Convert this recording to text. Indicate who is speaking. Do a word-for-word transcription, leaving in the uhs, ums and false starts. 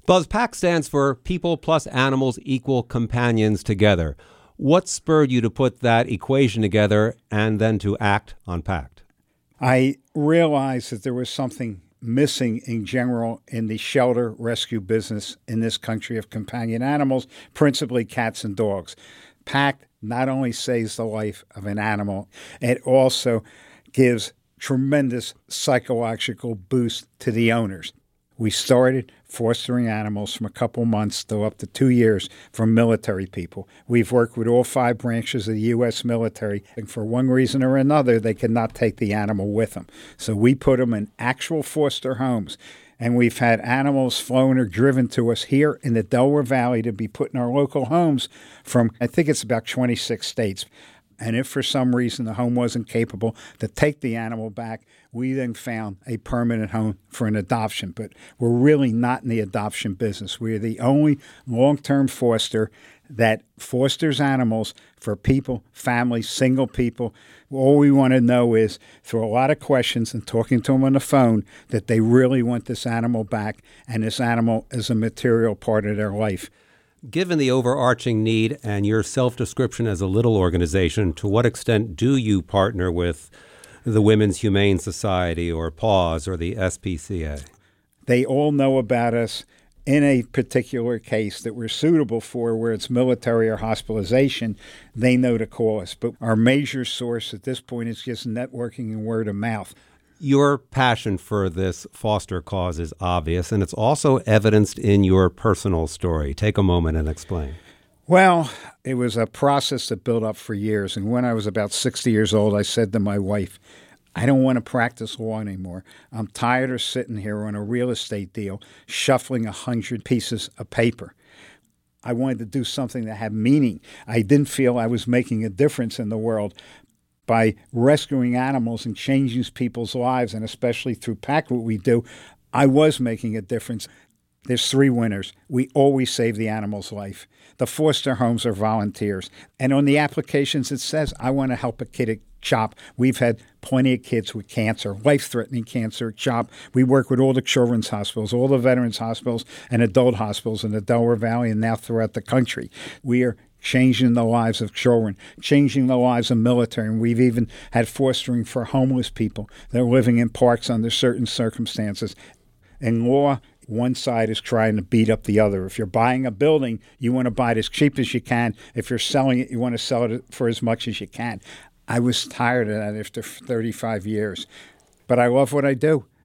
Speaker 1: Buzz, PACT stands for People Plus Animals Equal Companions Together. What spurred you to put that equation together and then to act on PACT?
Speaker 2: I realized that there was something missing in general in the shelter rescue business in this country of companion animals, principally cats and dogs. PACT not only saves the life of an animal, it also gives tremendous psychological boost to the owners. We started fostering animals from a couple months to up to two years from military people. We've worked with all five branches of the U S military, and for one reason or another, they could not take the animal with them. So we put them in actual foster homes, and we've had animals flown or driven to us here in the Delaware Valley to be put in our local homes from, I think it's about twenty-six states. And if for some reason the home wasn't capable to take the animal back, we then found a permanent home for an adoption. But we're really not in the adoption business. We're the only long-term foster that fosters animals for people, families, single people. All we want to know is, through a lot of questions and talking to them on the phone, that they really want this animal back, and this animal is a material part of their life.
Speaker 1: Given the overarching need and your self-description as a little organization, to what extent do you partner with the Women's Humane Society or PAWS or the S P C A?
Speaker 2: They all know about us in a particular case that we're suitable for, where it's military or hospitalization. They know to call us. But our major source at this point is just networking and word of mouth.
Speaker 1: Your passion for this foster cause is obvious, and it's also evidenced in your personal story. Take a moment and explain.
Speaker 2: Well, it was a process that built up for years. And when I was about sixty years old, I said to my wife, I don't want to practice law anymore. I'm tired of sitting here on a real estate deal, shuffling a hundred pieces of paper. I wanted to do something that had meaning. I didn't feel I was making a difference in the world by rescuing animals and changing people's lives, and especially through PACT, what we do. I was making a difference. There's three winners. We always save the animal's life. The foster homes are volunteers. And on the applications, it says, I want to help a kid at CHOP. We've had plenty of kids with cancer, life-threatening cancer at CHOP. We work with all the children's hospitals, all the veterans hospitals, and adult hospitals in the Delaware Valley and now throughout the country. We are changing the lives of children, changing the lives of military. And we've even had fostering for homeless people that are living in parks under certain circumstances. In law, one side is trying to beat up the other. If you're buying a building, you want to buy it as cheap as you can. If you're selling it, you want to sell it for as much as you can. I was tired of that after thirty-five years. But I love what I do.